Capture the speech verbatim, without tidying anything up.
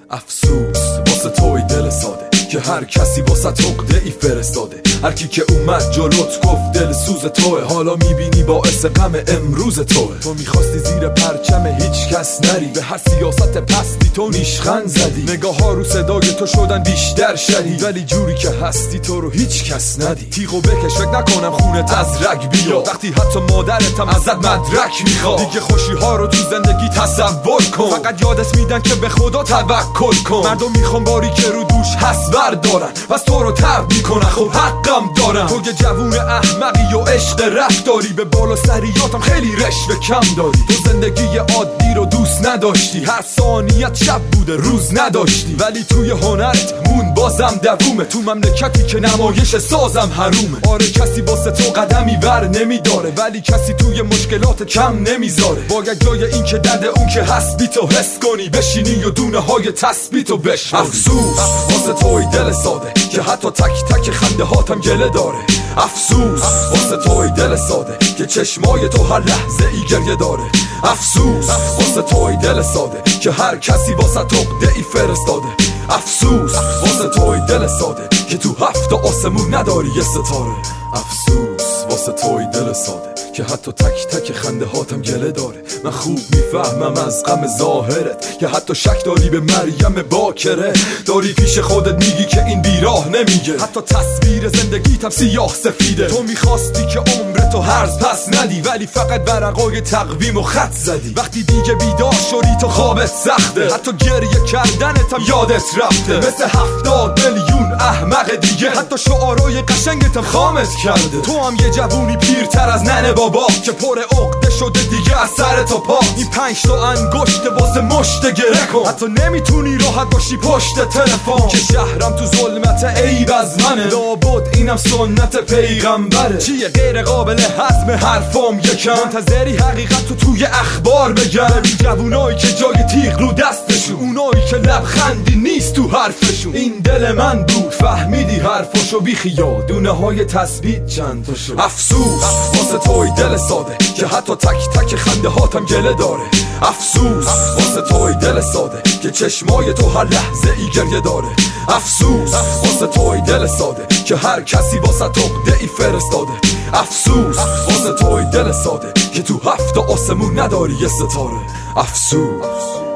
افسوس واسه توی دل ساده که هر کسی واسه عقده ای فرستاده. هر کی که اومد جلوت گفت دل سوز توه، حالا میبینی باعث غم امروز توه. تو میخواستی زیر پرچم هیچ کس نری، به هر سیاست پستی تو نیشخند زدی. نگاه ها رو صدای تو شدن بیشتر شدید، ولی جوری که هستی تو رو هیچ کس ندید. تیغو بکش فکر نکنم خونت از رگ بیاد، وقتی حتی مادرتم ازت مدرک میخواد. دیگه خوشی ها رو تو زندگی تصور کن، فقط یادت میدن که به خدا توکل کن. مردم میخوان باری که رو دوش هست بردارن، پس تو رو ترد میکنن، خب حقم دارم. تو یه جوون احمقی و عشق رفتاری، به بالا سریاتم خیلی رشوه کم داری. تو زندگی عادی رو دوست نداشتی، هر ثانیت شب بوده روز نداشتی، ولی توی هنرت مون بازم دوومه. تو مملکتی که نمایش سازم حرومه. آره کسی واسه تو قدمی ور نمیداره، ولی کسی توی مشکلات کم نمیذاره. باید جای این که درد اون که هست بی تو حس کنی، بشینی و دونه های تثبیتو بشنوی. افسوس واسه توی دل ساده که حتی تک تک خنده هاتم گله داره. افسوس واسه توی دل ساده که چشمای تو هر لحظه ای گریه داره. افسوس واسه توی دل ساده که هر کسی واسه عقده ای فرستاده. افسوس واسه توی دل ساده که تو هفت آسمون نداری یه ستاره. افسوس واسه توی دل ساده که حتی تک تک خنده هاتم گله داره. من خوب میفهمم از غم ظاهرت که حتی شک داری به مریم باکره. داری پیش خودت میگی که این بیراه نمیگه، حتی تصویر زندگیتم سیاه سفیده. تو میخواستی که عمرتو هرز پس ندی، ولی فقط ورقای تقویم و خط زدی. وقتی دیگه بیدار شدی تو خوابت سخته، حتی گریه کردنتم یادت رفته. مثل هفتاد میلیون احمق دیگه، حتی شعارای قشنگتم خامت کرده. تو هم یه جوونی پیرتر از ننه بابا که پر عقده شده دیگه از سر تا پا. این پنج تا انگشت واسه مشت گره کن، حتی نمیتونی راحت باشی پشت تلفن. که شهرم تو ظلمت عیب از منه، لابد اینم سنت پیغمبره. چیه غیر قابل هضم حرفام یکم، منتظری حقیقت تو توی اخبار بگم. این جوونایی که جای تیغ رو دستشون، اونایی که لبخندی نیست تو حرفشون. این دل من بود فهمیدی حرفشو، بی خیال دونه های تثبیت چند تا شد. افسوس واسه توی دل ساده که حتی تک تک خنده هاتم گله داره. افسوس واسه توی دل ساده که چشمای تو هر لحظه ای گریه داره. افسوس واسه توی دل ساده که هر کسی واسه عقده ای فرستاده. افسوس واسه توی دل ساده که تو هفت آسمون نداری یه ستاره. افسوس.